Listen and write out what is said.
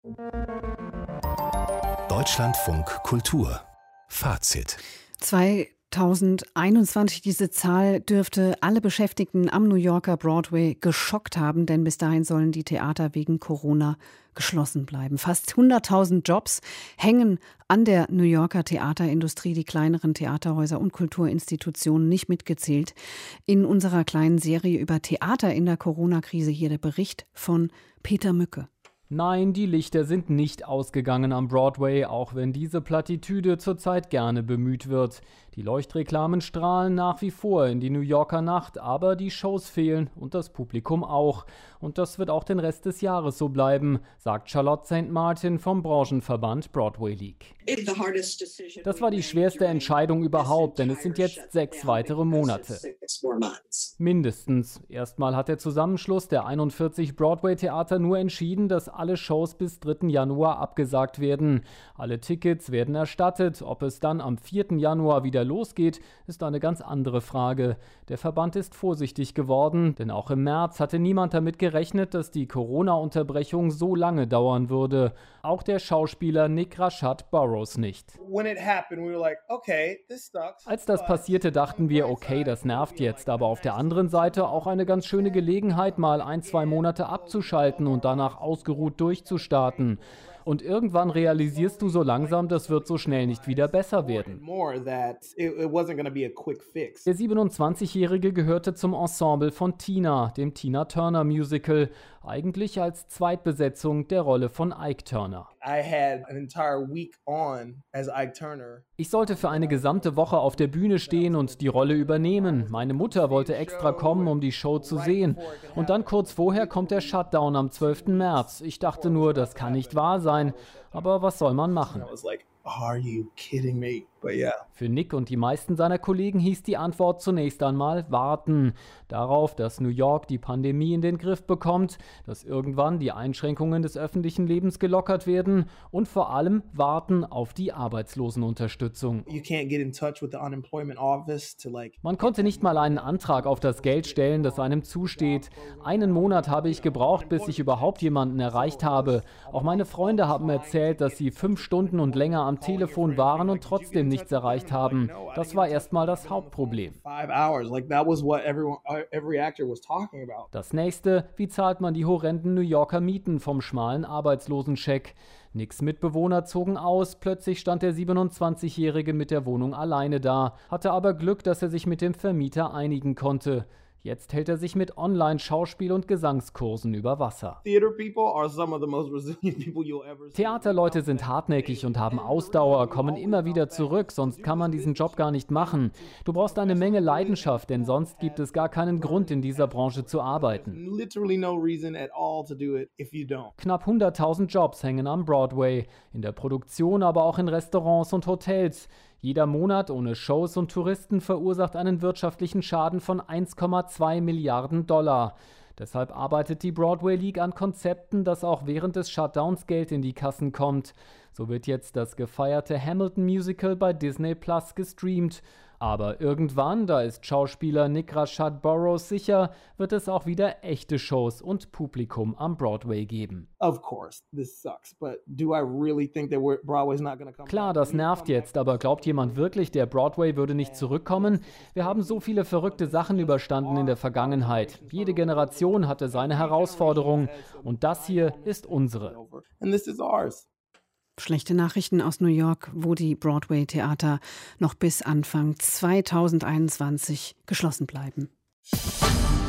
Deutschlandfunk Kultur Fazit 2021, diese Zahl dürfte alle Beschäftigten am New Yorker Broadway geschockt haben, denn bis dahin sollen die Theater wegen Corona geschlossen bleiben. Fast 100.000 Jobs hängen an der New Yorker Theaterindustrie, die kleineren Theaterhäuser und Kulturinstitutionen nicht mitgezählt. In unserer kleinen Serie über Theater in der Corona-Krise hier der Bericht von Peter Mücke. Nein, die Lichter sind nicht ausgegangen am Broadway, auch wenn diese Plattitüde zurzeit gerne bemüht wird. Die Leuchtreklamen strahlen nach wie vor in die New Yorker Nacht, aber die Shows fehlen und das Publikum auch. Und das wird auch den Rest des Jahres so bleiben, sagt Charlotte St. Martin vom Branchenverband Broadway League. Das war die schwerste Entscheidung überhaupt, denn es sind jetzt 6 weitere Monate. Mindestens. Erstmal hat der Zusammenschluss der 41 Broadway-Theater nur entschieden, dass alle Shows bis 3. Januar abgesagt werden. Alle Tickets werden erstattet. Ob es dann am 4. Januar wieder losgeht, ist eine ganz andere Frage. Der Verband ist vorsichtig geworden, denn auch im März hatte niemand damit gerechnet, dass die Corona-Unterbrechung so lange dauern würde. Auch der Schauspieler Nick Rashad Burroughs nicht. Als das passierte, dachten wir, okay, das nervt jetzt, aber auf der anderen Seite auch eine ganz schöne Gelegenheit, mal 1-2 Monate abzuschalten und danach ausgeruht durchzustarten. Und irgendwann realisierst du so langsam, das wird so schnell nicht wieder besser werden. Der 27-Jährige gehörte zum Ensemble von Tina, dem Tina Turner Musical, eigentlich als Zweitbesetzung der Rolle von Ike Turner. Ich sollte für eine gesamte Woche auf der Bühne stehen und die Rolle übernehmen. Meine Mutter wollte extra kommen, um die Show zu sehen. Und dann kurz vorher kommt der Shutdown am 12. März. Ich dachte nur, das kann nicht wahr sein. Aber was soll man machen? Are you kidding me? But yeah. Für Nick und die meisten seiner Kollegen hieß die Antwort zunächst einmal warten. Darauf, dass New York die Pandemie in den Griff bekommt, dass irgendwann die Einschränkungen des öffentlichen Lebens gelockert werden und vor allem warten auf die Arbeitslosenunterstützung. Man konnte nicht mal einen Antrag auf das Geld stellen, das einem zusteht. 1 Monat habe ich gebraucht, bis ich überhaupt jemanden erreicht habe. Auch meine Freunde haben erzählt, dass sie 5 Stunden und länger am Telefon waren und trotzdem nichts erreicht haben. Das war erstmal das Hauptproblem. Das nächste, wie zahlt man die horrenden New Yorker Mieten vom schmalen Arbeitslosencheck? Nicks Mitbewohner zogen aus, plötzlich stand der 27-Jährige mit der Wohnung alleine da, hatte aber Glück, dass er sich mit dem Vermieter einigen konnte. Jetzt hält er sich mit Online-Schauspiel- und Gesangskursen über Wasser. Theaterleute sind hartnäckig und haben Ausdauer, kommen immer wieder zurück, sonst kann man diesen Job gar nicht machen. Du brauchst eine Menge Leidenschaft, denn sonst gibt es gar keinen Grund, in dieser Branche zu arbeiten. Knapp 100.000 Jobs hängen am Broadway, in der Produktion, aber auch in Restaurants und Hotels. Jeder Monat ohne Shows und Touristen verursacht einen wirtschaftlichen Schaden von 1,2 Milliarden $. Deshalb arbeitet die Broadway League an Konzepten, dass auch während des Shutdowns Geld in die Kassen kommt. So wird jetzt das gefeierte Hamilton Musical bei Disney Plus gestreamt. Aber irgendwann, da ist Schauspieler Nick Rashad Burroughs sicher, wird es auch wieder echte Shows und Publikum am Broadway geben. Klar, das nervt jetzt, aber glaubt jemand wirklich, der Broadway würde nicht zurückkommen? Wir haben so viele verrückte Sachen überstanden in der Vergangenheit. Jede Generation hatte seine Herausforderungen und das hier ist unsere. Schlechte Nachrichten aus New York, wo die Broadway-Theater noch bis Anfang 2021 geschlossen bleiben.